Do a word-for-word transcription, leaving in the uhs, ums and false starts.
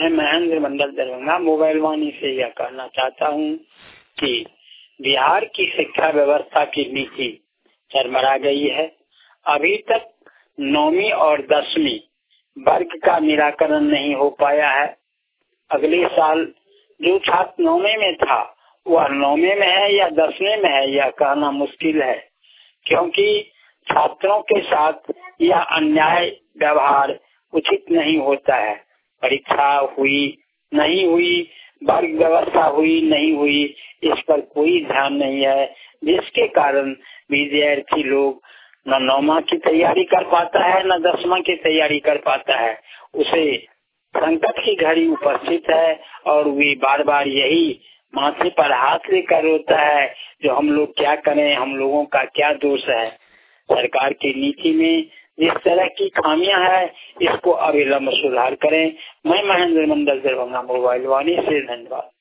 मैं महेंद्र मंडल दरभंगा मोबाइल वाणी से यह कहना चाहता हूँ कि बिहार की शिक्षा व्यवस्था की नीति चरमरा गई है। अभी तक नौवीं और दसवीं वर्ग का निराकरण नहीं हो पाया है। अगले साल जो छात्र नौवीं में था वह नौवीं में है या दसवीं में है यह कहना मुश्किल है, क्योंकि छात्रों के साथ यह अन्याय व्यवहार उचित नहीं होता है। परीक्षा हुई नहीं हुई, वर्ग व्यवस्था हुई नहीं हुई, इस पर कोई ध्यान नहीं है, जिसके कारण विद्यार्थी लोग न नौमा की तैयारी कर पाता है न दसवां की तैयारी कर पाता है। उसे संकट की घड़ी उपस्थित है और वे बार बार यही माथे पर हाथ लेकर रोता है जो हम लोग क्या करें, हम लोगों का क्या दोष है। सरकार की नीति में जिस तरह की खामियां है इसको अविलंब सुधार करें। मैं महेंद्र मंडल दरभंगा मोबाइल वाणी से धन्यवाद।